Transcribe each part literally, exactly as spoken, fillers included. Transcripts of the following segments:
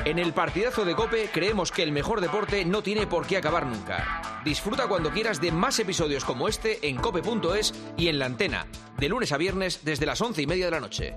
En el partidazo de COPE creemos que el mejor deporte no tiene por qué acabar nunca. Disfruta cuando quieras de más episodios como este en cope punto es y en la antena, de lunes a viernes desde las once y media de la noche.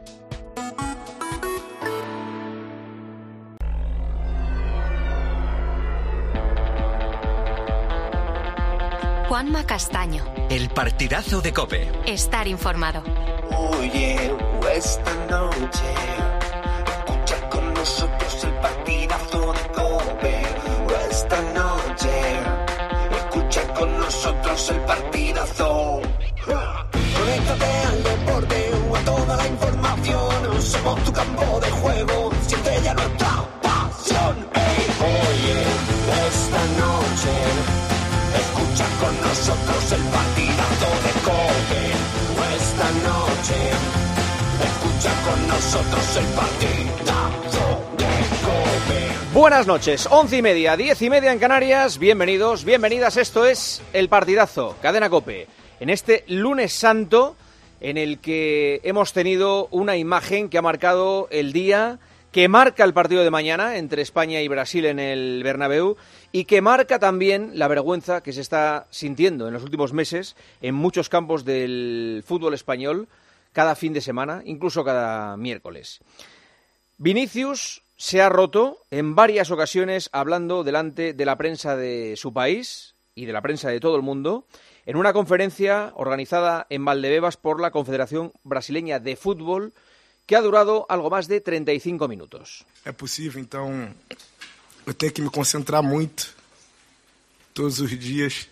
Juanma Castaño. El partidazo de COPE. Estar informado. Oye, esta noche escucha con nosotros el partidazo de COPE. Esta noche escucha con nosotros el partidazo. Conéctate al deporte o a toda la información. Somos tu campo de juego. Siente ya nuestra pasión. Hey, oye, esta noche escucha con nosotros el partidazo de COPE. Esta noche escucha con nosotros el partidazo de COPE. Buenas noches, once y media, diez y media en Canarias. Bienvenidos, bienvenidas. Esto es el partidazo, Cadena COPE. En este lunes santo en el que hemos tenido una imagen que ha marcado el día, que marca el partido de mañana entre España y Brasil en el Bernabéu y que marca también la vergüenza que se está sintiendo en los últimos meses en muchos campos del fútbol español cada fin de semana, incluso cada miércoles. Vinicius se ha roto en varias ocasiones hablando delante de la prensa de su país y de la prensa de todo el mundo en una conferencia organizada en Valdebebas por la Confederación Brasileña de Fútbol, que ha durado algo más de treinta y cinco minutos. É possível, então, eu tenho que me concentrar muito todos os dias.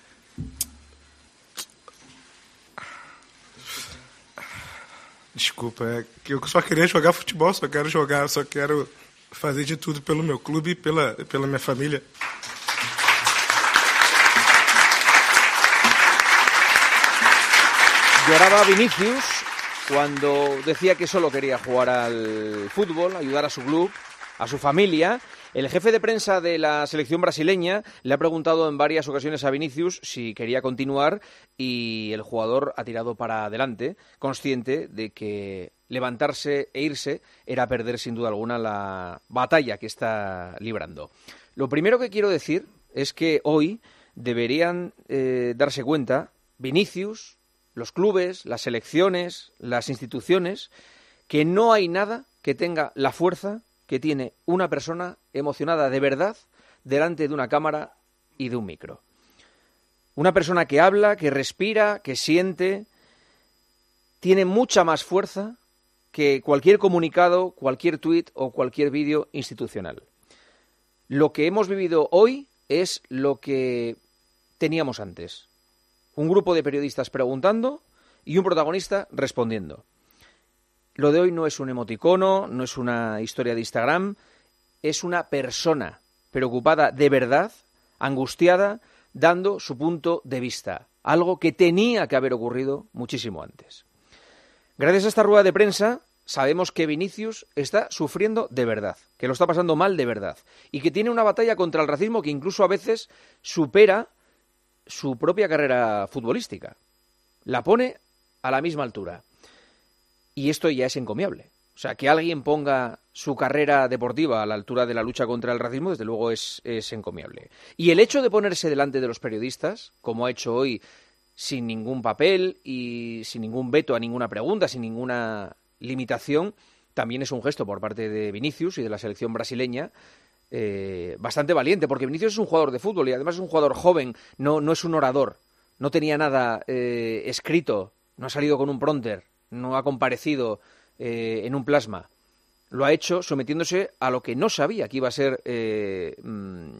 Desculpa, é que eu só queria jogar futebol, só quero jogar, só quero fazer de tudo pelo meu clube e pela, pela minha família. Lloraba Vinicius cuando decía que solo quería jugar al fútbol, ayudar a su club, a su familia. El jefe de prensa de la selección brasileña le ha preguntado en varias ocasiones a Vinicius si quería continuar y el jugador ha tirado para adelante, consciente de que levantarse e irse era perder sin duda alguna la batalla que está librando. Lo primero que quiero decir es que hoy deberían eh, darse cuenta Vinicius, los clubes, las selecciones, las instituciones, que no hay nada que tenga la fuerza que tiene una persona emocionada de verdad delante de una cámara y de un micro. Una persona que habla, que respira, que siente, tiene mucha más fuerza que cualquier comunicado, cualquier tuit o cualquier vídeo institucional. Lo que hemos vivido hoy es lo que teníamos antes. Un grupo de periodistas preguntando y un protagonista respondiendo. Lo de hoy no es un emoticono, no es una historia de Instagram, es una persona preocupada de verdad, angustiada, dando su punto de vista. Algo que tenía que haber ocurrido muchísimo antes. Gracias a esta rueda de prensa sabemos que Vinicius está sufriendo de verdad, que lo está pasando mal de verdad y que tiene una batalla contra el racismo que incluso a veces supera su propia carrera futbolística. La pone a la misma altura. Y esto ya es encomiable. O sea, que alguien ponga su carrera deportiva a la altura de la lucha contra el racismo, desde luego es, es encomiable. Y el hecho de ponerse delante de los periodistas, como ha hecho hoy, sin ningún papel y sin ningún veto a ninguna pregunta, sin ninguna limitación, también es un gesto por parte de Vinicius y de la selección brasileña, Eh, bastante valiente, porque Vinicius es un jugador de fútbol y además es un jugador joven, no, no es un orador, no tenía nada eh, escrito, no ha salido con un prompter, no ha comparecido eh, en un plasma, lo ha hecho sometiéndose a lo que no sabía que iba a ser eh, mmm,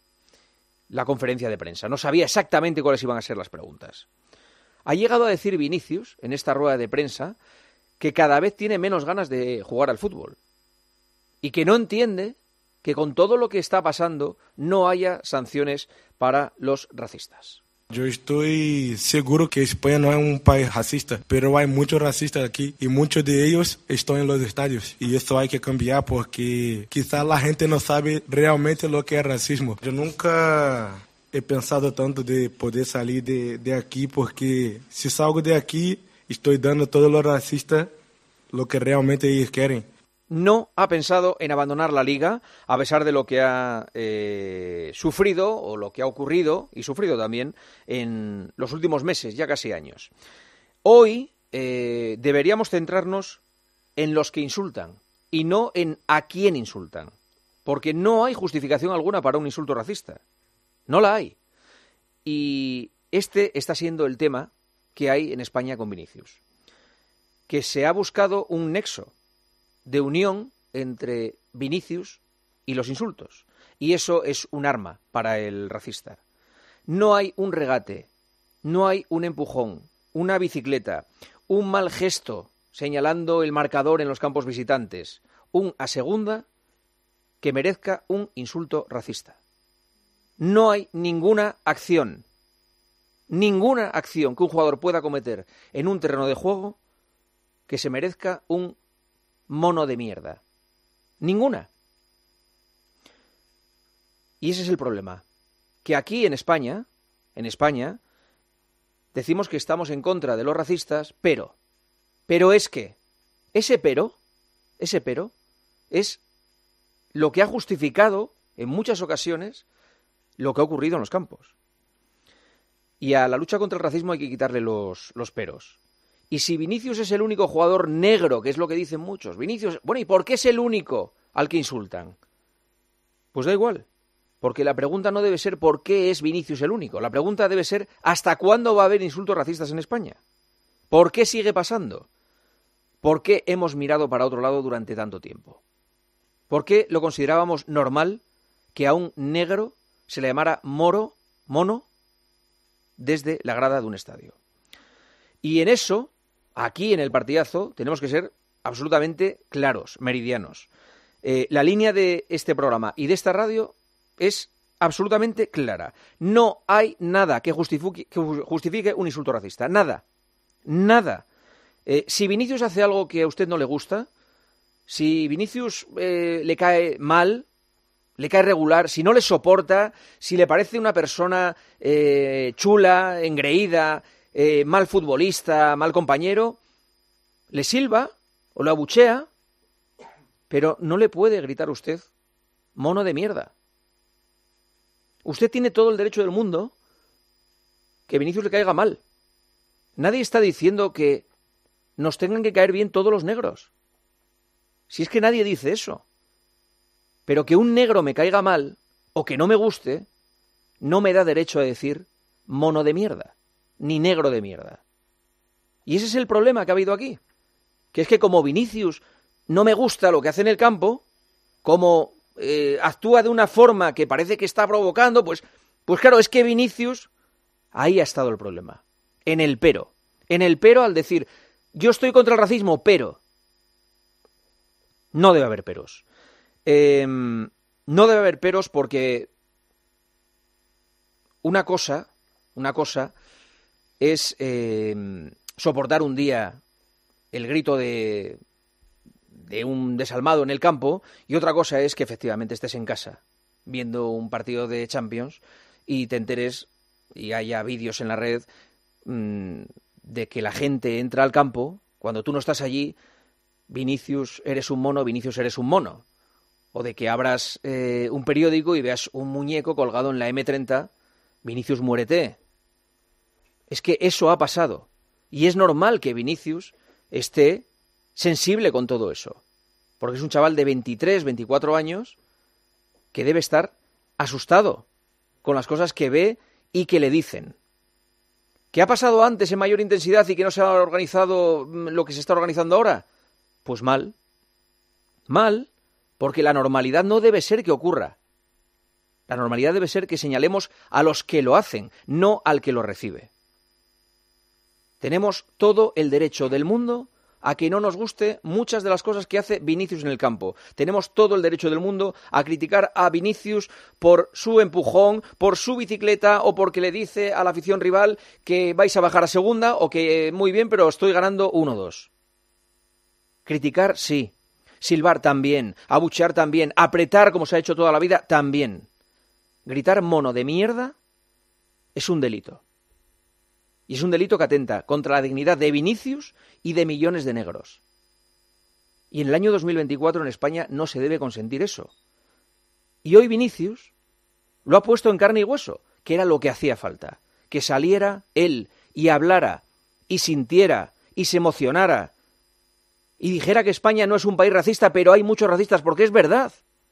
la conferencia de prensa, no sabía exactamente cuáles iban a ser las preguntas. Ha llegado a decir Vinicius en esta rueda de prensa que cada vez tiene menos ganas de jugar al fútbol y que no entiende que con todo lo que está pasando no haya sanciones para los racistas. Yo estoy seguro que España no es un país racista, pero hay muchos racistas aquí y muchos de ellos están en los estadios. Y eso hay que cambiar porque quizás la gente no sabe realmente lo que es racismo. Yo nunca he pensado tanto de poder salir de, de aquí porque si salgo de aquí estoy dando a todos los racistas lo que realmente ellos quieren. no ha pensado en abandonar la Liga, a pesar de lo que ha eh, sufrido o lo que ha ocurrido, y sufrido también, en los últimos meses, ya casi años. Hoy eh, deberíamos centrarnos en los que insultan y no en a quién insultan, porque no hay justificación alguna para un insulto racista. No la hay. Y este está siendo el tema que hay en España con Vinicius. Que se ha buscado un nexo de unión entre Vinicius y los insultos. Y eso es un arma para el racista. No hay un regate, no hay un empujón, una bicicleta, un mal gesto señalando el marcador en los campos visitantes, un a segunda que merezca un insulto racista. No hay ninguna acción, ninguna acción que un jugador pueda cometer en un terreno de juego que se merezca un mono de mierda. Ninguna. Y ese es el problema. Que aquí en España, en España, decimos que estamos en contra de los racistas, pero, pero es que, ese pero, ese pero, es lo que ha justificado en muchas ocasiones lo que ha ocurrido en los campos. Y a la lucha contra el racismo hay que quitarle los, los peros. Y si Vinicius es el único jugador negro, que es lo que dicen muchos, Vinicius, bueno, ¿y por qué es el único al que insultan? Pues da igual, porque la pregunta no debe ser ¿por qué es Vinicius el único? La pregunta debe ser ¿hasta cuándo va a haber insultos racistas en España? ¿Por qué sigue pasando? ¿Por qué hemos mirado para otro lado durante tanto tiempo? ¿Por qué lo considerábamos normal que a un negro se le llamara moro, mono, desde la grada de un estadio? Y en eso, aquí en el partidazo, tenemos que ser absolutamente claros, meridianos. Eh, la línea de este programa y de esta radio es absolutamente clara. No hay nada que justifique, que justifique un insulto racista. Nada. Nada. Eh, si Vinicius hace algo que a usted no le gusta, si Vinicius eh, le cae mal, le cae regular, si no le soporta, si le parece una persona eh, chula, engreída, eh, mal futbolista, mal compañero, le silba o lo abuchea, pero no le puede gritar usted mono de mierda. Usted tiene todo el derecho del mundo que Vinicius le caiga mal. Nadie está diciendo que nos tengan que caer bien todos los negros. Si es que nadie dice eso. Pero que un negro me caiga mal o que no me guste, no me da derecho a decir mono de mierda, ni negro de mierda. Y ese es el problema que ha habido aquí. Que es que como Vinicius no me gusta lo que hace en el campo, como eh, actúa de una forma que parece que está provocando, pues, pues claro, es que Vinicius, ahí ha estado el problema. En el pero. En el pero al decir, yo estoy contra el racismo, pero... No debe haber peros. Eh, no debe haber peros porque una cosa, una cosa es eh, soportar un día el grito de, de un desalmado en el campo y otra cosa es que efectivamente estés en casa viendo un partido de Champions y te enteres y haya vídeos en la red mmm, de que la gente entra al campo cuando tú no estás allí. Vinicius eres un mono, Vinicius eres un mono. O de que abras eh, un periódico y veas un muñeco colgado en la eme treinta, Vinicius muérete. Es que eso ha pasado. Y es normal que Vinicius esté sensible con todo eso. Porque es un chaval de veintitrés, veinticuatro años que debe estar asustado con las cosas que ve y que le dicen. ¿Qué ha pasado antes en mayor intensidad y que no se ha organizado lo que se está organizando ahora? Pues mal, mal, porque la normalidad no debe ser que ocurra. La normalidad debe ser que señalemos a los que lo hacen, no al que lo recibe. Tenemos todo el derecho del mundo a que no nos guste muchas de las cosas que hace Vinicius en el campo. Tenemos todo el derecho del mundo a criticar a Vinicius por su empujón, por su bicicleta o porque le dice a la afición rival que vais a bajar a segunda o que muy bien, pero estoy ganando uno dos. Criticar, sí. Silbar, también. Abuchear, también. Apretar, como se ha hecho toda la vida, también. Gritar mono de mierda es un delito. Y es un delito que atenta contra la dignidad de Vinicius y de millones de negros. Y en el año dos mil veinticuatro en España no se debe consentir eso. Y hoy Vinicius lo ha puesto en carne y hueso, que era lo que hacía falta. Que saliera él y hablara y sintiera y se emocionara y dijera que España no es un país racista, pero hay muchos racistas, porque es verdad.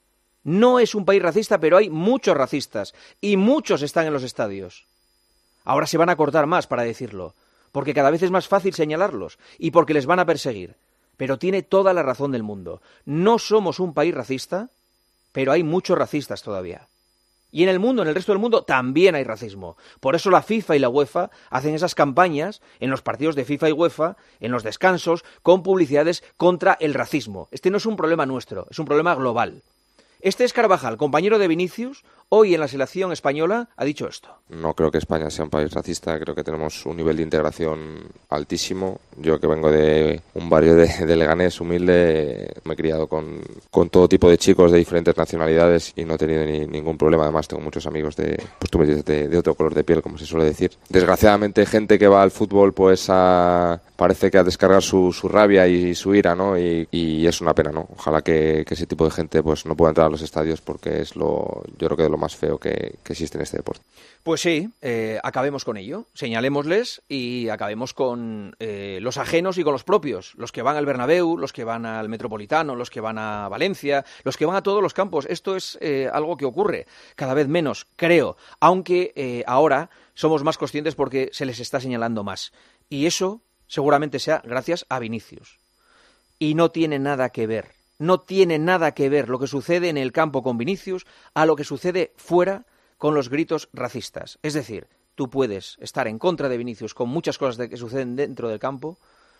No es un país racista, pero hay muchos racistas y muchos están en los estadios. Ahora se van a cortar más para decirlo, porque cada vez es más fácil señalarlos y porque les van a perseguir. Pero tiene toda la razón del mundo. No somos un país racista, pero hay muchos racistas todavía. Y en el mundo, en el resto del mundo, también hay racismo. Por eso la FIFA y la UEFA hacen esas campañas en los partidos de FIFA y UEFA, en los descansos, con publicidades contra el racismo. Este no es un problema nuestro, es un problema global. Este es Carvajal, compañero de Vinicius, hoy en la selección española, ha dicho esto. No creo que España sea un país racista, creo que tenemos un nivel de integración altísimo. Yo que vengo de un barrio de, de Leganés humilde, me he criado con, con todo tipo de chicos de diferentes nacionalidades y no he tenido ni, ningún problema. Además tengo muchos amigos de, pues tú me dices, de, de otro color de piel, como se suele decir. Desgraciadamente gente que va al fútbol pues a, parece que a descargar su, su rabia y su ira, ¿no? Y, y es una pena, ¿no? Ojalá que, que ese tipo de gente pues no pueda entrar a los estadios porque es lo, yo creo que de lo más feo que, que existe en este deporte. Pues sí, eh, acabemos con ello, señalémosles y acabemos con eh, los ajenos y con los propios, los que van al Bernabéu, los que van al Metropolitano, los que van a Valencia, los que van a todos los campos. Esto es eh, algo que ocurre cada vez menos, creo, aunque eh, ahora somos más conscientes porque se les está señalando más. Y eso seguramente sea gracias a Vinicius. Y no tiene nada que ver. No tiene nada que ver lo que sucede en el campo con Vinicius a lo que sucede fuera con los gritos racistas. Es decir, tú puedes estar en contra de Vinicius con muchas cosas de que suceden dentro del campo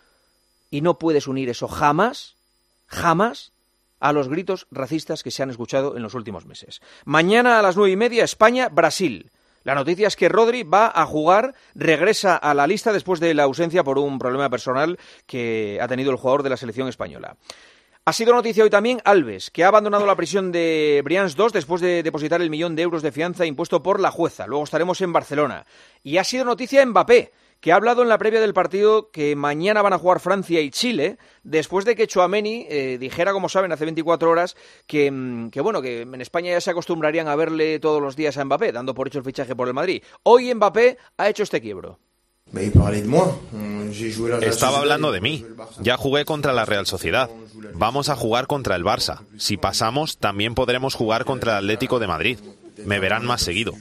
y no puedes unir eso jamás, jamás, a los gritos racistas que se han escuchado en los últimos meses. Mañana a las nueve y media, España-Brasil. La noticia es que Rodri va a jugar, regresa a la lista después de la ausencia por un problema personal que ha tenido el jugador de la selección española. Ha sido noticia hoy también Alves, que ha abandonado la prisión de Brians dos después de depositar el millón de euros de fianza impuesto por la jueza. Luego estaremos en Barcelona. Y ha sido noticia Mbappé, que ha hablado en la previa del partido que mañana van a jugar Francia y Chile, después de que Tchouaméni eh, dijera, como saben, hace veinticuatro horas, que, que bueno, que en España ya se acostumbrarían a verle todos los días a Mbappé, dando por hecho el fichaje por el Madrid. Hoy Mbappé ha hecho este quiebro. Estaba hablando de mí. Ya jugué contra la Real Sociedad. Vamos a jugar contra el Barça. Si pasamos, también podremos jugar contra el Atlético de Madrid. Me verán más seguido.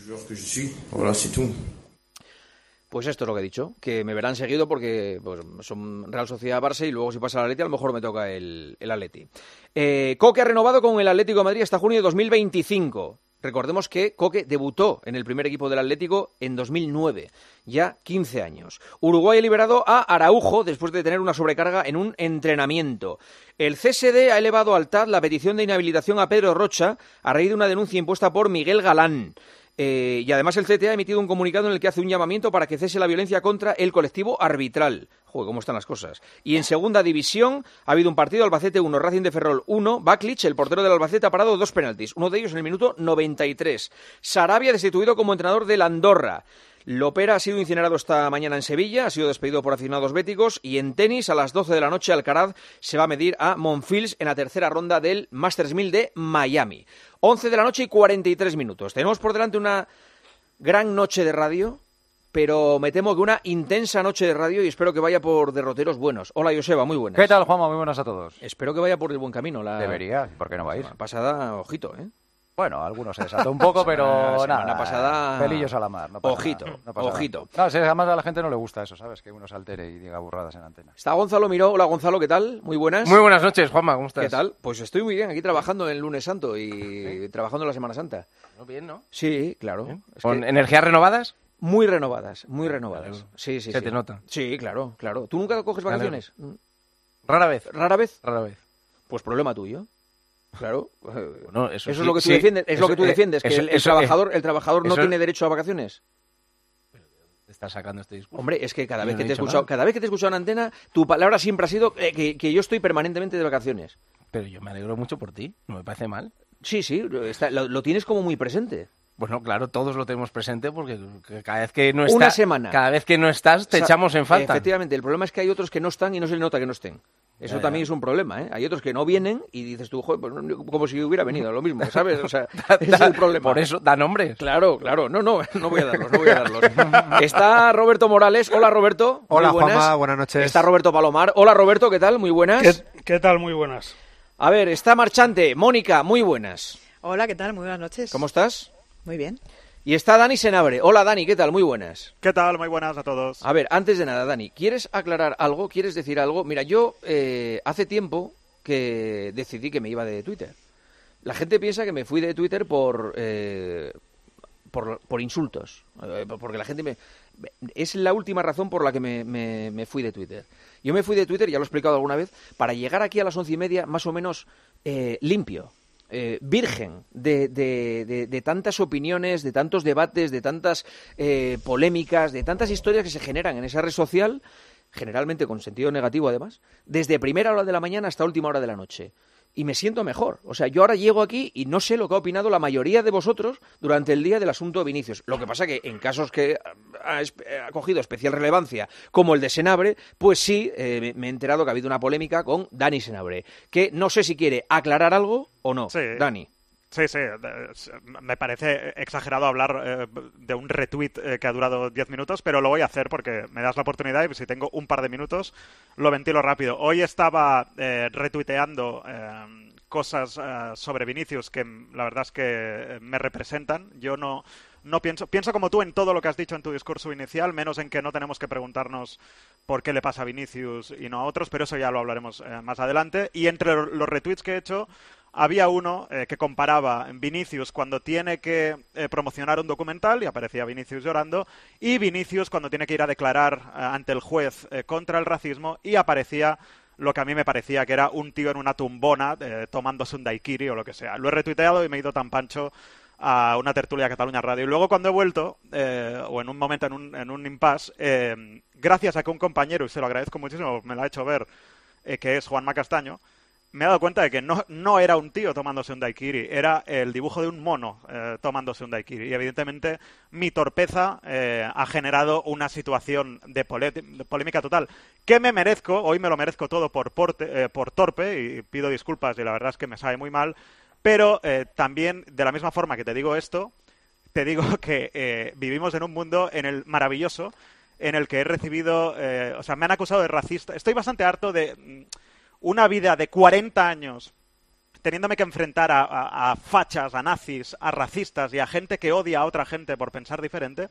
Pues esto es lo que he dicho, que me verán seguido porque pues, son Real Sociedad Barça y luego si pasa el Atleti a lo mejor me toca el, el Atleti. Eh, Coque ha renovado con el Atlético de Madrid hasta junio de dos mil veinticinco. Recordemos que Coque debutó en el primer equipo del Atlético en dos mil nueve, ya quince años. Uruguay ha liberado a Araujo después de tener una sobrecarga en un entrenamiento. El C S D ha elevado al T A D la petición de inhabilitación a Pedro Rocha a raíz de una denuncia impuesta por Miguel Galán. Eh, y además el C T A ha emitido un comunicado en el que hace un llamamiento para que cese la violencia contra el colectivo arbitral. Joder, cómo están las cosas. Y en segunda división ha habido un partido, Albacete uno, Racing de Ferrol uno. Baklich, el portero del Albacete, ha parado dos penaltis, uno de ellos en el minuto noventa y tres. Sarabia destituido como entrenador del Andorra. Lopera ha sido incinerado esta mañana en Sevilla, ha sido despedido por aficionados béticos y en tenis a las doce de la noche Alcaraz se va a medir a Monfils en la tercera ronda del Masters mil de Miami. once de la noche y cuarenta y tres minutos. Tenemos por delante una gran noche de radio, pero me temo que una intensa noche de radio y espero que vaya por derroteros buenos. Hola Joseba, muy buenas. ¿Qué tal, Juanma? Muy buenas a todos. Espero que vaya por el buen camino. La... Debería, ¿por qué no va a ir? La pasada, ojito, ¿eh? Bueno, algunos se desató un poco, pero semana, nada. Semana pasada... Pelillos a la mar. No pasa ojito, nada, no pasa ojito. Nada. No, si además a la gente no le gusta eso, ¿sabes? Que uno se altere y diga burradas en antena. Está Gonzalo Miró. Hola Gonzalo, ¿qué tal? Muy buenas. Muy buenas noches, Juanma, ¿cómo estás? ¿Qué tal? Pues estoy muy bien, aquí trabajando en el lunes santo y ¿sí? Trabajando en la Semana Santa. ¿No bien, no? Sí, claro. ¿Bien? Es ¿Con que... energías renovadas? Muy renovadas, muy renovadas. Sí, sí, Se sí. te nota. Sí, claro, claro. ¿Tú nunca coges vacaciones? Rara vez. ¿Rara vez? Rara vez. Pues problema tuyo. Claro. Bueno, eso, eso sí, es lo que tú sí, defiendes, es eso, lo que tú defiendes, eh, que eso, el, el eso, trabajador, el trabajador no eso, tiene derecho a vacaciones. Te estás sacando este discurso. Hombre, es que cada Yo vez no que he te he dicho escuchado, nada. cada vez que te he escuchado en antena, tu palabra siempre ha sido eh, que, que yo estoy permanentemente de vacaciones. Pero yo me alegro mucho por ti, no me parece mal. Sí, sí, está, lo, lo tienes como muy presente. Bueno, claro, todos lo tenemos presente porque cada vez que no estás, Una semana. cada vez que no estás te O sea, echamos en falta. Efectivamente, el problema es que hay otros que no están y no se le nota que no estén. Eso Ya, también ya. es un problema, ¿eh? Hay otros que no vienen y dices tú, joder, pues, no- como si hubiera venido, lo mismo, ¿sabes? O sea, ese es el problema. Por eso, da nombres. Claro, claro. No, no, no voy a darlos, no voy a darlos. Está Roberto Morales. Hola, Roberto. Muy Hola, buenas. Juanma, buenas noches. Está Roberto Palomar. Hola, Roberto, ¿qué tal? Muy buenas. ¿Qué, qué tal? Muy buenas. A ver, está Marchante. Mónica, muy buenas. Hola, ¿qué tal? Muy buenas noches. ¿Cómo estás? Muy bien. Y está Dani Senabre. Hola, Dani, ¿qué tal? Muy buenas. ¿Qué tal? Muy buenas a todos. A ver, antes de nada, Dani, ¿quieres aclarar algo? ¿Quieres decir algo? Mira, yo eh, hace tiempo que decidí que me iba de Twitter. La gente piensa que me fui de Twitter por eh, por, por insultos, eh, porque la gente me... Es la última razón por la que me, me, me fui de Twitter. Yo me fui de Twitter, ya lo he explicado alguna vez, para llegar aquí a las once y media más o menos eh, limpio. Eh, virgen de, de, de, de tantas opiniones, de tantos debates, de tantas eh, polémicas, de tantas historias que se generan en esa red social, generalmente con sentido negativo además, desde primera hora de la mañana hasta última hora de la noche. Y me siento mejor. O sea, yo ahora llego aquí y no sé lo que ha opinado la mayoría de vosotros durante el día del asunto de Vinicius. Lo que pasa que en casos que ha, ha cogido especial relevancia, como el de Senabre, pues sí, eh, me he enterado que ha habido una polémica con Dani Senabre, que no sé si quiere aclarar algo o no. Sí. Dani. Sí, sí, me parece exagerado hablar eh, de un retweet eh, que ha durado diez minutos, pero lo voy a hacer porque me das la oportunidad y si tengo un par de minutos lo ventilo rápido. Hoy estaba eh, retuiteando eh, cosas eh, sobre Vinicius que la verdad es que me representan. Yo no... No pienso, pienso como tú en todo lo que has dicho en tu discurso inicial, menos en que no tenemos que preguntarnos por qué le pasa a Vinicius y no a otros, pero eso ya lo hablaremos eh, más adelante. Y entre los retweets que he hecho, había uno eh, que comparaba Vinicius cuando tiene que eh, promocionar un documental, y aparecía Vinicius llorando, y Vinicius cuando tiene que ir a declarar eh, ante el juez eh, contra el racismo, y aparecía lo que a mí me parecía que era un tío en una tumbona eh, tomándose un daiquiri o lo que sea. Lo he retuiteado y me he ido tan pancho a una tertulia de Cataluña Radio. Y luego cuando he vuelto, eh, o en un momento, en un, en un impasse, eh, gracias a que un compañero, y se lo agradezco muchísimo, me lo ha hecho ver, eh, que es Juanma Castaño, me he dado cuenta de que no, no era un tío tomándose un daiquiri, era el dibujo de un mono eh, tomándose un daiquiri. Y evidentemente mi torpeza eh, ha generado una situación de, polé de polémica total, que me merezco, hoy me lo merezco todo por, porte, eh, por torpe, y pido disculpas y la verdad es que me sabe muy mal. Pero eh, también, de la misma forma que te digo esto, te digo que eh, vivimos en un mundo en el maravilloso en el que he recibido... Eh, o sea, me han acusado de racista. Estoy bastante harto de mm, una vida de cuarenta años teniéndome que enfrentar a, a, a fachas, a nazis, a racistas y a gente que odia a otra gente por pensar diferente.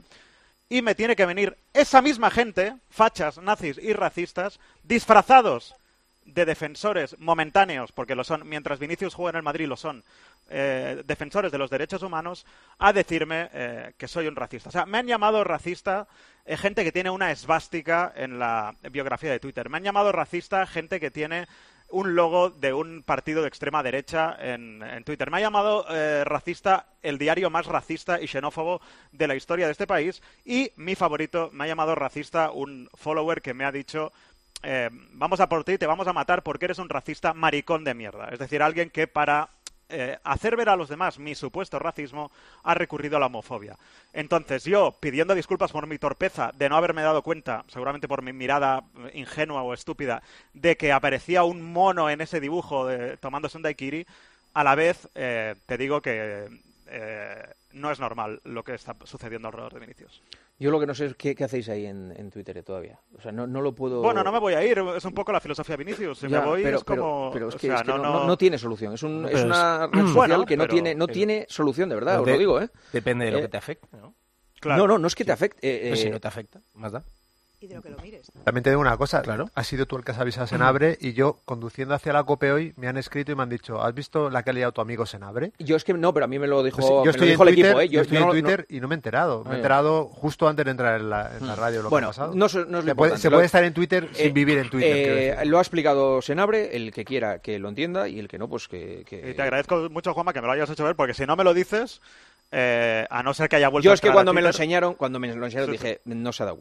Y me tiene que venir esa misma gente, fachas, nazis y racistas, disfrazados de defensores momentáneos, porque lo son, mientras Vinicius juega en el Madrid lo son, eh, defensores de los derechos humanos, a decirme eh, que soy un racista. O sea, me han llamado racista eh, gente que tiene una esvástica en la biografía de Twitter. Me han llamado racista gente que tiene un logo de un partido de extrema derecha en, en Twitter. Me ha llamado eh, racista el diario más racista y xenófobo de la historia de este país. Y mi favorito, me ha llamado racista un follower que me ha dicho... Eh, vamos a por ti, te vamos a matar porque eres un racista maricón de mierda. Es decir, alguien que para eh, hacer ver a los demás mi supuesto racismo ha recurrido a la homofobia. Entonces yo, pidiendo disculpas por mi torpeza de no haberme dado cuenta, seguramente por mi mirada ingenua o estúpida, de que aparecía un mono en ese dibujo de, tomándose un daiquiri, a la vez eh, te digo que eh, no es normal lo que está sucediendo alrededor de Vinicius. Yo lo que no sé es qué, qué hacéis ahí en, en Twitter todavía. O sea, no, no lo puedo... Bueno, no me voy a ir. Es un poco la filosofía de Vinicius. Si ya, me voy pero, es como... Pero, pero es que, o sea, es que no, no, no... No, no tiene solución. Es, un, Pero es una es... red social bueno, que no, pero, tiene, no pero... tiene solución, de verdad. Os de, lo digo, ¿eh? Depende de lo eh, que te afecte, ¿no? Claro. No, no, no es que te afecte. Eh, pues eh, si no te afecta, más da. Y de lo que lo mires. También te digo una cosa, claro. Has sido tú el que has avisado a Senabre y yo, conduciendo hacia la COPE hoy, me han escrito y me han dicho, ¿has visto la que ha liado tu amigo Senabre? Yo es que no, pero a mí me lo dijo, Pues sí, yo me estoy lo dijo en el Twitter, equipo, ¿eh? Yo, yo estoy yo en no, Twitter no... y no me he enterado. Me he Ah, enterado justo antes de entrar en la, en la radio lo bueno, que ha pasado. no, no es lo se puede, se puede estar en Twitter eh, sin vivir en Twitter. Eh, lo ha explicado Senabre, el que quiera que lo entienda y el que no, pues que... que... Y te agradezco mucho, Juanma, que me lo hayas hecho ver, porque si no me lo dices, eh, a no ser que haya vuelto Yo a es que entrar cuando a me lo Twitter... enseñaron, cuando me lo enseñaron Sí, sí. dije, no se ha dado cuenta.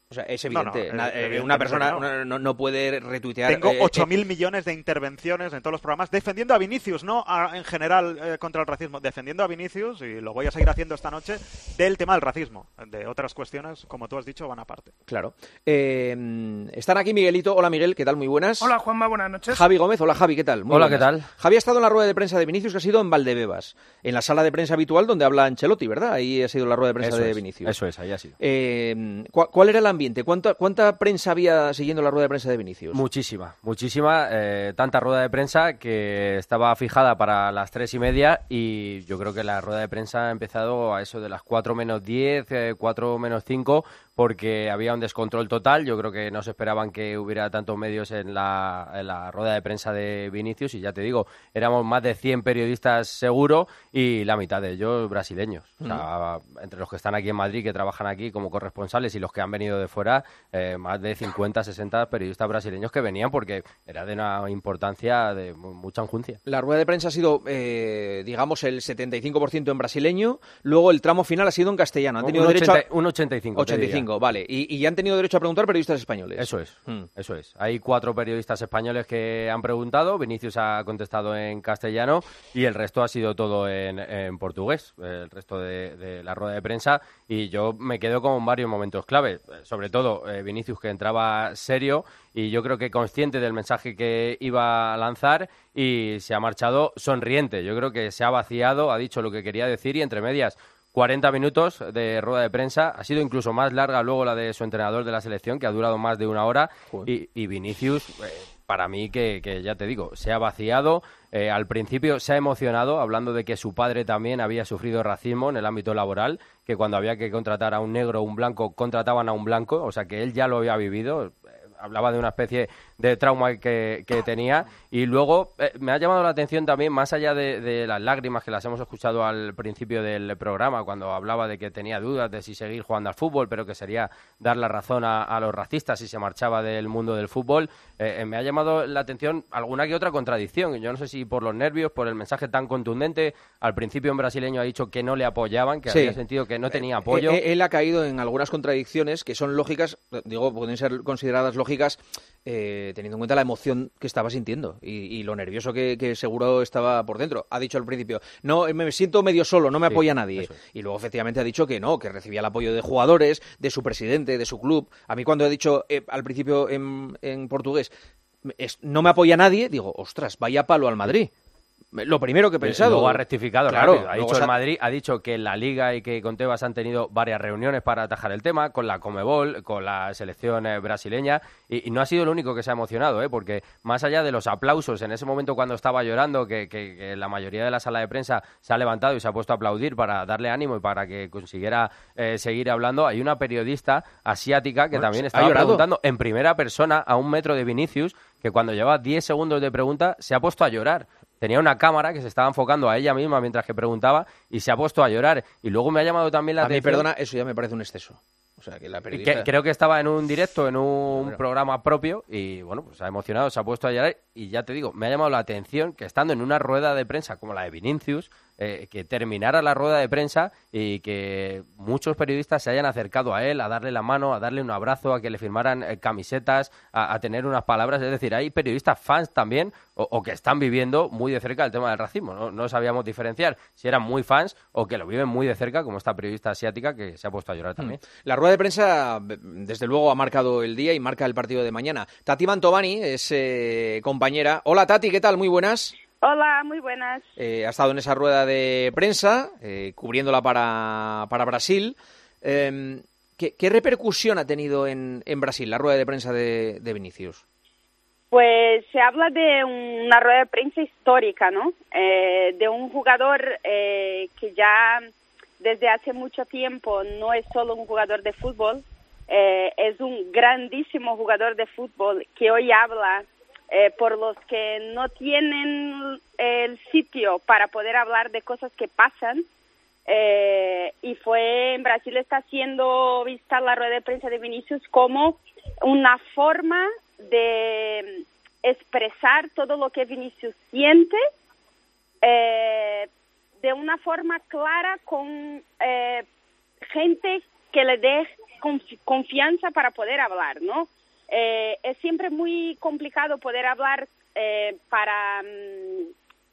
O sea, es evidente. No, no, Na- eh, eh, evidentemente una persona no. no, no, no puede retuitear. Tengo eh, ocho eh, mil millones de intervenciones en todos los programas defendiendo a Vinicius, no a- en general eh, contra el racismo, defendiendo a Vinicius, y lo voy a seguir haciendo esta noche, del tema del racismo. De otras cuestiones, como tú has dicho, van aparte. Claro. Eh, están aquí Miguelito. Hola, Miguel, ¿qué tal? Muy buenas. Hola, Juanma, buenas noches. Javi Gómez, hola Javi, ¿qué tal? Muy Hola, buenas. ¿qué tal? Javi ha estado en la rueda de prensa de Vinicius, que ha sido en Valdebebas, en la sala de prensa habitual donde habla Ancelotti, ¿verdad? Ahí ha sido la rueda de prensa Eso de es, Vinicius. Eso es, ahí ha sido. Eh, ¿cu- ¿Cuál era el ambiente? ¿Cuánta, ¿Cuánta prensa había siguiendo la rueda de prensa de Vinicius? Muchísima, muchísima. Eh, tanta rueda de prensa que estaba fijada para las tres y media y yo creo que la rueda de prensa ha empezado a eso de las cuatro menos diez, eh, cuatro menos cinco, porque había un descontrol total. Yo creo que no se esperaban que hubiera tantos medios en la, en la rueda de prensa de Vinicius y ya te digo, éramos más de cien periodistas seguro y la mitad de ellos brasileños. O sea, entre los que están aquí en Madrid, que trabajan aquí como corresponsales y los que han venido de fuera, eh, más de cincuenta, sesenta periodistas brasileños que venían porque era de una importancia de mu- mucha enjuncia. La rueda de prensa ha sido, eh, digamos, el setenta y cinco por ciento en brasileño, luego el tramo final ha sido en castellano. Han tenido un, derecho ochenta, a... un ochenta y cinco. te ochenta y diría. cinco, vale. Y, y han tenido derecho a preguntar periodistas españoles. Eso es, Mm. eso es. Hay cuatro periodistas españoles que han preguntado, Vinicius ha contestado en castellano y el resto ha sido todo en, en portugués, el resto de, de la rueda de prensa, y yo me quedo con varios momentos clave, sobre todo eh, Vinicius, que entraba serio y yo creo que consciente del mensaje que iba a lanzar y se ha marchado sonriente. Yo creo que se ha vaciado, ha dicho lo que quería decir y entre medias cuarenta minutos de rueda de prensa, ha sido incluso más larga luego la de su entrenador de la selección, que ha durado más de una hora, y, y Vinicius, eh, para mí, que, que ya te digo, se ha vaciado, eh, al principio se ha emocionado, hablando de que su padre también había sufrido racismo en el ámbito laboral, que cuando había que contratar a un negro o un blanco, contrataban a un blanco, o sea que él ya lo había vivido. Hablaba de una especie de trauma que, que tenía y luego eh, me ha llamado la atención también, más allá de, de las lágrimas que las hemos escuchado al principio del programa, cuando hablaba de que tenía dudas de si seguir jugando al fútbol, pero que sería dar la razón a, a los racistas si se marchaba del mundo del fútbol, eh, eh, me ha llamado la atención alguna que otra contradicción. Yo no sé si por los nervios, por el mensaje tan contundente. Al principio en brasileño ha dicho que no le apoyaban, que Sí. había sentido que no tenía apoyo. Eh, eh, Él ha caído en algunas contradicciones que son lógicas, digo, pueden ser consideradas lógicas, eh, teniendo en cuenta la emoción que estaba sintiendo y, y lo nervioso que, que seguro estaba por dentro. Ha dicho al principio, no, me siento medio solo, no me Sí, apoya nadie. eso es. Y luego efectivamente ha dicho que no, que recibía el apoyo de jugadores, de su presidente, de su club. A mí cuando he dicho eh, al principio en, en portugués, es- no me apoya nadie, digo, ostras, vaya palo al Madrid. Lo primero que he pensado. Luego ha rectificado, Claro, rápido. Ha luego dicho se ha- el Madrid, ha dicho que la Liga y que con Tebas han tenido varias reuniones para atajar el tema, con la Conmebol, con la selección eh, brasileña, y, y no ha sido el único que se ha emocionado, ¿eh? Porque más allá de los aplausos, en ese momento cuando estaba llorando, que, que- que la mayoría de la sala de prensa se ha levantado y se ha puesto a aplaudir para darle ánimo y para que consiguiera eh, seguir hablando, hay una periodista asiática que Bueno, también ha estaba llorado. preguntando en primera persona a un metro de Vinicius, que cuando llevaba diez segundos de pregunta se ha puesto a llorar. Tenía una cámara que se estaba enfocando a ella misma mientras que preguntaba y se ha puesto a llorar. Y luego me ha llamado también la A mí, atención... perdona, eso ya me parece un exceso. O sea, que la periodista... Que, creo que estaba en un directo, en un programa propio y, bueno, pues se ha emocionado, se ha puesto a llorar y ya te digo, me ha llamado la atención que estando en una rueda de prensa como la de Vinicius, eh, que terminara la rueda de prensa y que muchos periodistas se hayan acercado a él, a darle la mano, a darle un abrazo, a que le firmaran eh, camisetas, a, a tener unas palabras. Es decir, hay periodistas fans también o, o que están viviendo muy de cerca el tema del racismo. ¿no? No sabíamos diferenciar si eran muy fans o que lo viven muy de cerca, como esta periodista asiática que se ha puesto a llorar también. La rueda de prensa, desde luego, ha marcado el día y marca el partido de mañana. Tati Mantovani es eh, compañera. Hola, Tati, ¿qué tal? Muy buenas. Hola, muy buenas. Eh, ha estado en esa rueda de prensa, eh, cubriéndola para, para Brasil. Eh, ¿qué, ¿Qué repercusión ha tenido en, en Brasil la rueda de prensa de, de Vinicius? Pues se habla de una rueda de prensa histórica, ¿no? Eh, de un jugador eh, que ya desde hace mucho tiempo no es solo un jugador de fútbol, eh, es un grandísimo jugador de fútbol que hoy habla eh, por los que no tienen el sitio para poder hablar de cosas que pasan. Eh, y fue en Brasil está siendo vista la rueda de prensa de Vinicius como una forma de expresar todo lo que Vinicius siente eh, de una forma clara con eh, gente que le dé confi- confianza para poder hablar, ¿no? Eh, es siempre muy complicado poder hablar eh, para um,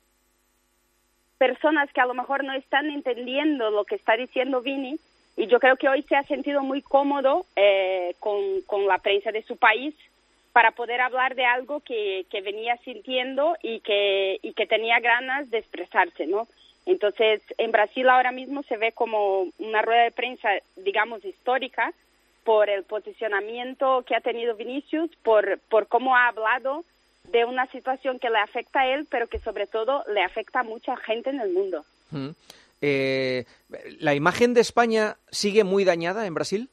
personas que a lo mejor no están entendiendo lo que está diciendo Vini, y yo creo que hoy se ha sentido muy cómodo eh, con, con la prensa de su país para poder hablar de algo que, que venía sintiendo y que, y que tenía ganas de expresarse, ¿no? Entonces, en Brasil ahora mismo se ve como una rueda de prensa, digamos, histórica, por el posicionamiento que ha tenido Vinicius, por, por cómo ha hablado de una situación que le afecta a él, pero que sobre todo le afecta a mucha gente en el mundo. Mm. Eh, ¿La imagen de España sigue muy dañada en Brasil?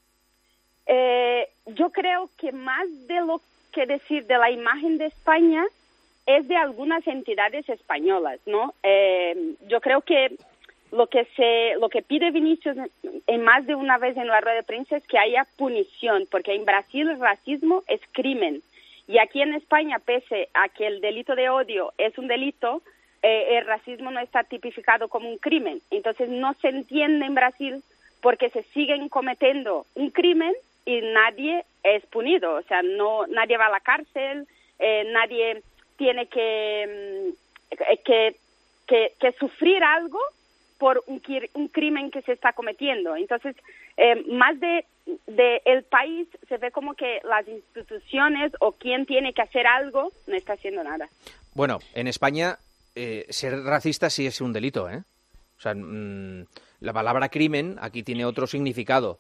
Eh, yo creo que más de lo que decir de la imagen de España es de algunas entidades españolas, ¿no? Eh, yo creo que lo que se, lo que pide Vinicius en más de una vez en la rueda de prensa es que haya punición, porque en Brasil el racismo es crimen. Y aquí en España, pese a que el delito de odio es un delito, eh, el racismo no está tipificado como un crimen. Entonces no se entiende en Brasil porque se siguen cometiendo un crimen y nadie es punido. O sea, no, nadie va a la cárcel, eh, nadie tiene que, que, que, que sufrir algo por un, un crimen que se está cometiendo. Entonces, eh, más de, de el país se ve como que las instituciones o quien tiene que hacer algo no está haciendo nada. Bueno, en España eh, ser racista sí es un delito, ¿eh? O sea, mmm, la palabra crimen aquí tiene otro significado.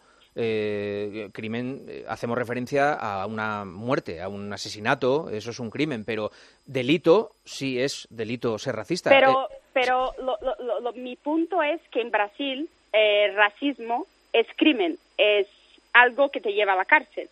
Eh, crimen, eh, hacemos referencia a una muerte, a un asesinato, eso es un crimen, pero delito sí es delito ser racista. Pero, eh, pero lo, lo, lo, mi punto es que en Brasil eh, racismo es crimen, es algo que te lleva a la cárcel.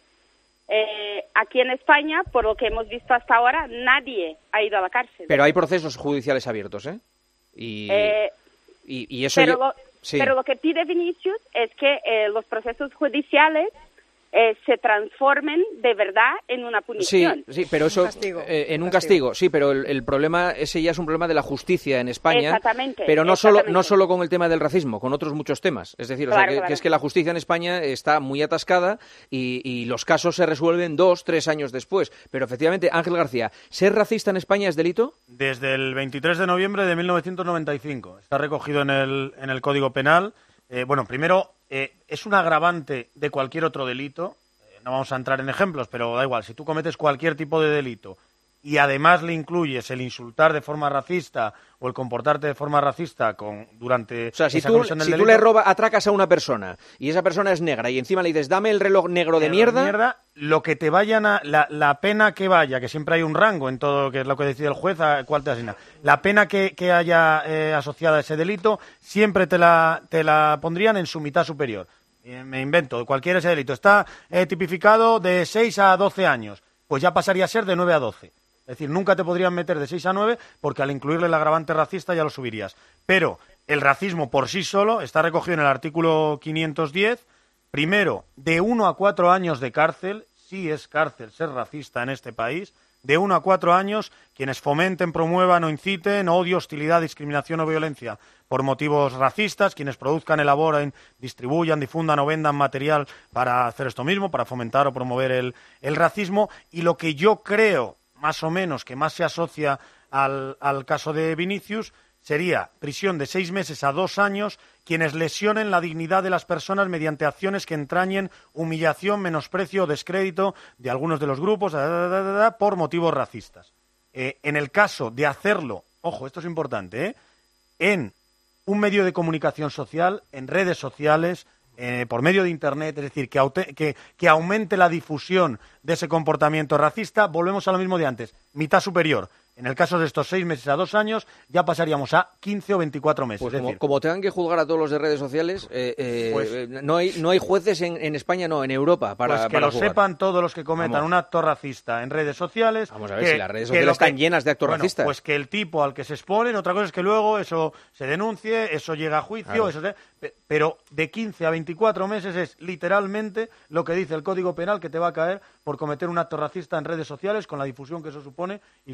Eh, aquí en España, por lo que hemos visto hasta ahora, nadie ha ido a la cárcel. Pero hay procesos judiciales abiertos, ¿eh? Y, eh, y, y eso... Pero yo... lo, Sí. Pero lo que pide Vinicius es que eh, los procesos judiciales eh, se transformen de verdad en una punición. Sí, sí, pero eso... Un castigo, eh, en un un castigo. castigo, sí, pero el, el problema, ese ya es un problema de la justicia en España. Exactamente, Pero no exactamente. solo, no solo con el tema del racismo, con otros muchos temas. Es decir, o Claro, sea, que, claro. que es que la justicia en España está muy atascada y, y los casos se resuelven dos, tres años después. Pero efectivamente, Ángel García, ¿ser racista en España es delito? Desde el veintitrés de noviembre de mil novecientos noventa y cinco. Está recogido en el, en el Código Penal. Eh, bueno, primero, eh, es un agravante de cualquier otro delito. Eh, no vamos a entrar en ejemplos, pero da igual. Si tú cometes cualquier tipo de delito y además le incluyes el insultar de forma racista o el comportarte de forma racista con durante O sea, si esa tú, comisión del si tú delito, le robas, atracas a una persona y esa persona es negra y encima le dices, dame el reloj negro de mierda... lo que te vayan a... La, la pena que vaya, que siempre hay un rango en todo, que es lo que decide el juez, a cuál te asigna. La pena que, que haya eh, asociada a ese delito, siempre te la, te la pondrían en su mitad superior. Eh, me invento, cualquier ese delito. Está eh, tipificado de seis a doce años. Pues ya pasaría a ser de nueve a doce. Es decir, nunca te podrían meter de seis a nueve porque al incluirle el agravante racista ya lo subirías. Pero el racismo por sí solo está recogido en el artículo quinientos diez. Primero, de uno a cuatro años de cárcel, sí es cárcel ser racista en este país, de uno a cuatro años quienes fomenten, promuevan o inciten odio, hostilidad, discriminación o violencia por motivos racistas, quienes produzcan, elaboren, distribuyan, difundan o vendan material para hacer esto mismo, para fomentar o promover el, el racismo. Y lo que yo creo, más o menos, que más se asocia al, al caso de Vinicius, sería prisión de seis meses a dos años quienes lesionen la dignidad de las personas mediante acciones que entrañen humillación, menosprecio o descrédito de algunos de los grupos da, da, da, da, da, por motivos racistas. Eh, en el caso de hacerlo, ojo, esto es importante, ¿eh? en un medio de comunicación social, en redes sociales, eh, por medio de Internet, es decir, que, aute- que, que aumente la difusión de ese comportamiento racista, volvemos a lo mismo de antes, mitad superior. En el caso de estos seis meses a dos años, ya pasaríamos a quince o veinticuatro meses. Pues es como, decir, como tengan que juzgar a todos los de redes sociales, eh, eh, Pues- eh, no hay no hay jueces en, en España, no, en Europa, para, pues que para lo jugar. sepan todos los que cometan Vamos. un acto racista en redes sociales. Vamos a ver que- si las redes que sociales lo que- están llenas de actos bueno, racistas. Pues que el tipo al que se exponen, otra cosa es que luego eso se denuncie, eso llega a juicio, Claro. eso se- pe- pero de quince a veinticuatro meses es literalmente lo que dice el Código Penal que te va a caer por cometer un acto racista en redes sociales con la difusión que eso supone y con que tenga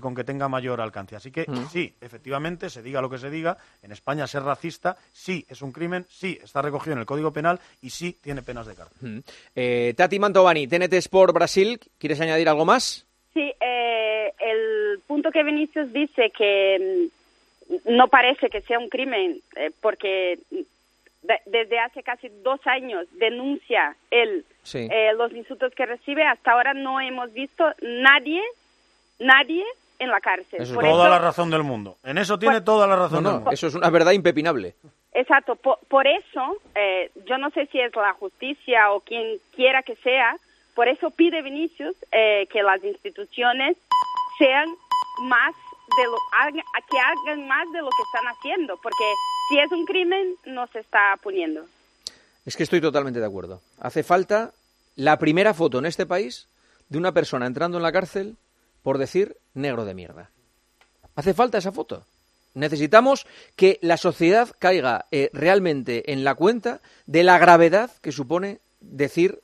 tenga mayor alcance. Así que mm. sí, efectivamente, se diga lo que se diga, en España ser racista sí es un crimen, sí está recogido en el Código Penal y sí tiene penas de cárcel. Mm. Eh, Tati Mantovani, T N T Sport Brasil, ¿quieres añadir algo más? Sí, eh, el punto que Vinicius dice que no parece que sea un crimen, eh, porque de, desde hace casi dos años denuncia él sí. eh, los insultos que recibe, hasta ahora no hemos visto nadie, nadie en la cárcel. Eso por es toda eso, la razón del mundo. En eso tiene por, toda la razón no, no, del mundo. Eso es una verdad impepinable. Exacto. Por, por eso, eh, yo no sé si es la justicia o quien quiera que sea, por eso pide Vinicius eh, que las instituciones sean más de lo hagan, que hagan más de lo que están haciendo, porque si es un crimen no se está poniendo. Es que estoy totalmente de acuerdo. Hace falta la primera foto en este país de una persona entrando en la cárcel por decir negro de mierda. Hace falta esa foto. Necesitamos que la sociedad caiga eh, realmente en la cuenta de la gravedad que supone decir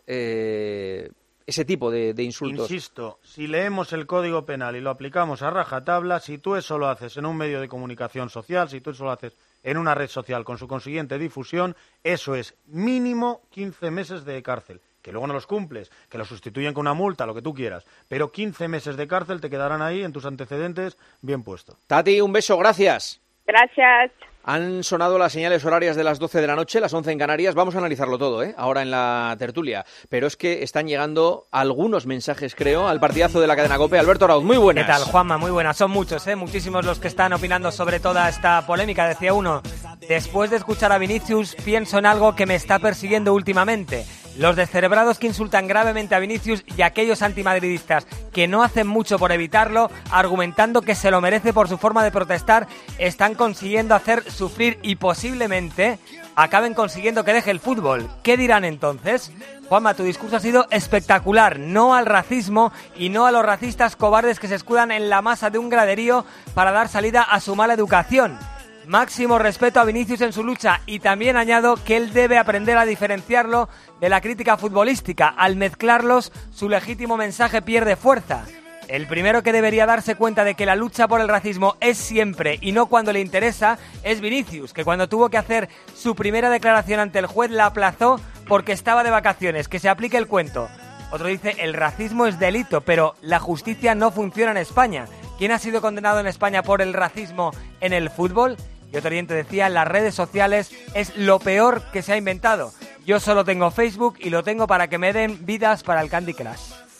eh, ese tipo de, de insultos. Insisto, si leemos el Código Penal y lo aplicamos a rajatabla, si tú eso lo haces en un medio de comunicación social, si tú eso lo haces en una red social con su consiguiente difusión, eso es mínimo quince meses de cárcel. Que luego no los cumples, que los sustituyen con una multa, lo que tú quieras. Pero quince meses de cárcel te quedarán ahí en tus antecedentes bien puestos. Tati, un beso, gracias. Gracias. Han sonado las señales horarias de las doce de la noche, las once en Canarias. Vamos a analizarlo todo, ¿eh? Ahora en la tertulia. Pero es que están llegando algunos mensajes, creo, al partidazo de la cadena COPE. Alberto Arauz, muy buenas. ¿Qué tal, Juanma? Muy buenas. Son muchos, ¿eh? Muchísimos los que están opinando sobre toda esta polémica. Decía uno, después de escuchar a Vinicius, pienso en algo que me está persiguiendo últimamente. Los descerebrados que insultan gravemente a Vinicius y aquellos antimadridistas que no hacen mucho por evitarlo, argumentando que se lo merece por su forma de protestar, están consiguiendo hacer sufrir y posiblemente acaben consiguiendo que deje el fútbol. ¿Qué dirán entonces? Juanma, tu discurso ha sido espectacular. No al racismo y no a los racistas cobardes que se escudan en la masa de un graderío para dar salida a su mala educación. Máximo respeto a Vinicius en su lucha y también añado que él debe aprender a diferenciarlo de la crítica futbolística. Al mezclarlos, su legítimo mensaje pierde fuerza. El primero que debería darse cuenta de que la lucha por el racismo es siempre y no cuando le interesa es Vinicius, que cuando tuvo que hacer su primera declaración ante el juez la aplazó porque estaba de vacaciones. Que se aplique el cuento. Otro dice, el racismo es delito, pero la justicia no funciona en España. ¿Quién ha sido condenado en España por el racismo en el fútbol? Y otro oyente decía, las redes sociales es lo peor que se ha inventado. Yo solo tengo Facebook y lo tengo para que me den vidas para el Candy Crush.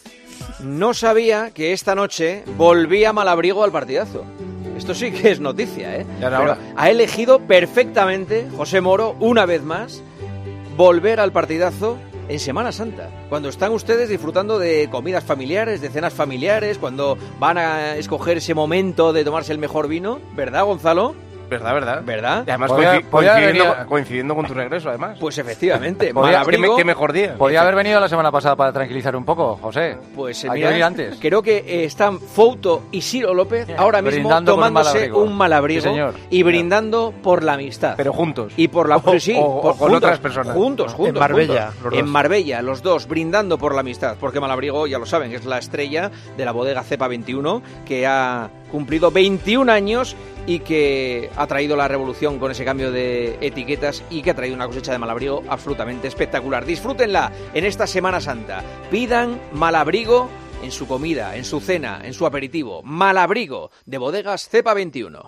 No sabía que esta noche volvía Malabrigo al partidazo. Esto sí que es noticia, ¿eh? Pero ha elegido perfectamente José Moro, una vez más, volver al partidazo en Semana Santa, cuando están ustedes disfrutando de comidas familiares, de cenas familiares, cuando van a escoger ese momento de tomarse el mejor vino, ¿verdad, Gonzalo? Verdad, verdad. ¿Verdad? Y además podía, coincid- podía coincidiendo, venir... con, coincidiendo con tu regreso, además. Pues efectivamente. Podía, Malabrigo... ¿qué, ¿Qué mejor día? Podía haber venido la semana pasada para tranquilizar un poco, José. Pues eh, Hay mira, que venir antes. creo que eh, están Fouto y Ciro López Yeah. ahora mismo Brindando tomándose malabrigo. un malabrigo Sí, señor. y brindando por la amistad. Pero juntos. Y por la... O- sí, o- por- o con juntos, otras personas. Juntos, juntos. En Marbella, juntos. los dos. En Marbella, los dos, brindando por la amistad. Porque Malabrigo, ya lo saben, es la estrella de la bodega Cepa veintiuno, que ha cumplido veintiún años y que ha traído la revolución con ese cambio de etiquetas y que ha traído una cosecha de Malabrigo absolutamente espectacular. Disfrútenla en esta Semana Santa. Pidan Malabrigo en su comida, en su cena, en su aperitivo. Malabrigo, de bodegas Cepa veintiuno.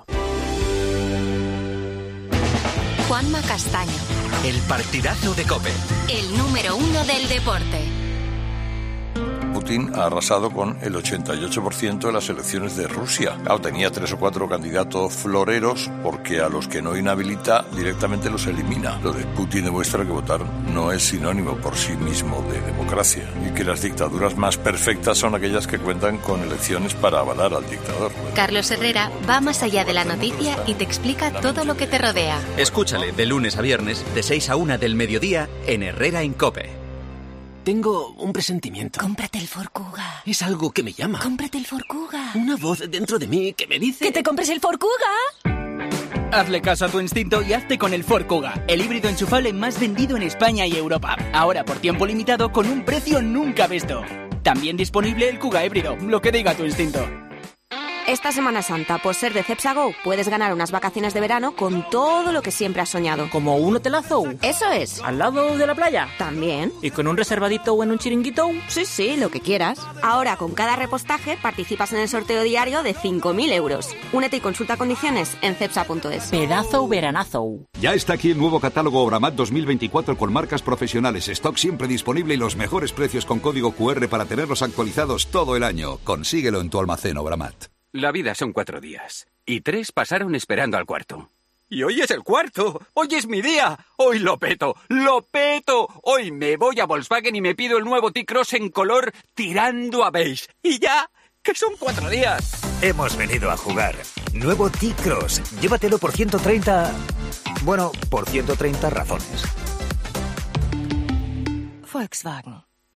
Juanma Castaño, El partidazo de COPE. el número uno del deporte. Putin ha arrasado con el ochenta y ocho por ciento de las elecciones de Rusia. Claro, tenía tres o cuatro candidatos floreros porque a los que no inhabilita directamente los elimina. Lo de Putin demuestra que votar no es sinónimo por sí mismo de democracia y que las dictaduras más perfectas son aquellas que cuentan con elecciones para avalar al dictador. Carlos Herrera va más allá de la noticia y te explica todo lo que te rodea. Escúchale de lunes a viernes, de seis a una del mediodía, en Herrera en COPE. Tengo un presentimiento. Cómprate el Ford Kuga. Es algo que me llama. Cómprate el Ford Kuga. Una voz dentro de mí que me dice... ¡Que te compres el Ford Kuga! Hazle caso a tu instinto y hazte con el Ford Kuga, el híbrido enchufable más vendido en España y Europa. Ahora por tiempo limitado con un precio nunca visto. También disponible el Kuga híbrido, lo que diga tu instinto. Esta Semana Santa, por ser de Cepsa Go, puedes ganar unas vacaciones de verano con todo lo que siempre has soñado. ¿Como un hotelazo? Eso es. ¿Al lado de la playa? También. ¿Y con un reservadito o en un chiringuito? Sí, sí, lo que quieras. Ahora, con cada repostaje, participas en el sorteo diario de cinco mil euros. Únete y consulta condiciones en cepsa punto es. Pedazo veranazo. Ya está aquí el nuevo catálogo Obramat dos mil veinticuatro con marcas profesionales, stock siempre disponible y los mejores precios con código cu erre para tenerlos actualizados todo el año. Consíguelo en tu almacén Obramat. La vida son cuatro días, y tres pasaron esperando al cuarto. Y hoy es el cuarto, hoy es mi día, hoy lo peto, lo peto. Hoy me voy a Volkswagen y me pido el nuevo T-Cross en color tirando a beige. Y ya, que son cuatro días. Hemos venido a jugar. Nuevo T-Cross, llévatelo por ciento treinta... Bueno, por ciento treinta razones. Volkswagen.